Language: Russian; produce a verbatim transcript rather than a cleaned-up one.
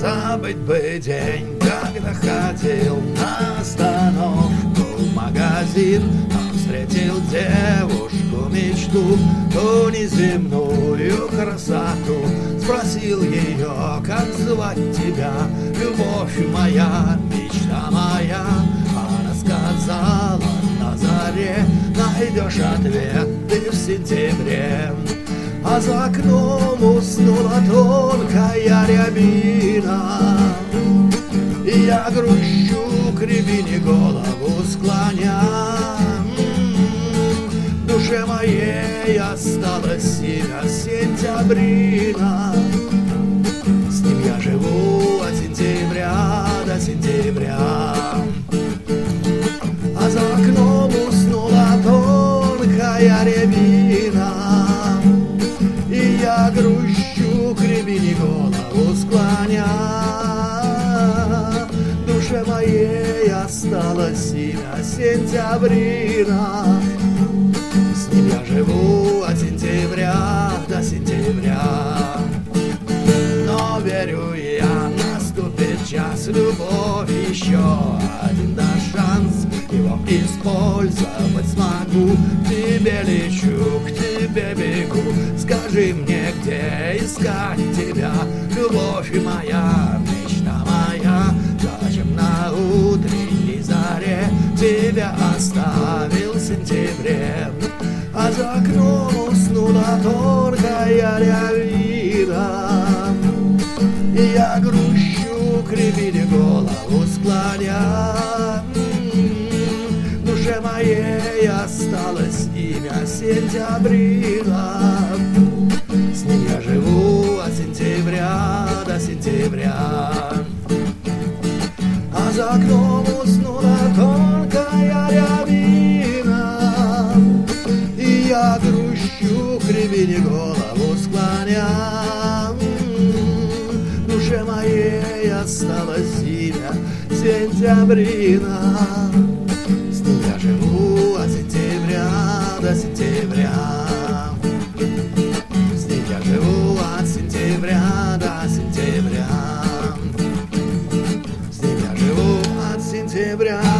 Забыть бы день, когда ходил на остановку в магазин, там встретил девушку мечту, ту неземную красоту. Спросил ее, как звать тебя, любовь моя, мечта моя. Она сказала, на заре найдешь ответ ты в сентябре. А за окном уснула тонкая рябина, и я грущу к рябине голову склоня. В душе моей осталось имя Сентябрина. С ним я живу от сентября до сентября. А за окном уснула тонкая рябина, и я грущу к рябине голову склоня. В душе моей осталось имя Сентябрина. С ним я живу от сентября до сентября. Но верю я, наступит час, любовь, еще один да шанс. Его использовать смогу. К тебе лечу, к тебе бегу. Скажи мне, где искать тебя, любовь моя, мечта моя. Зачем на утренней заре тебя оставил в сентябре? А за окном уснула тонкая рябина, и я грущу к рябине голову склоня. В душе моей осталось имя Сентябрина. С ним я живу от сентября до сентября. А за окном уснула тонкая рябина, и я грущу к рябине голову склоня. В душе моей осталось имя Сентябрина. С ним я живу от сентября до сентября. С ним я живу от сентября до сентября. С ним я живу от сентября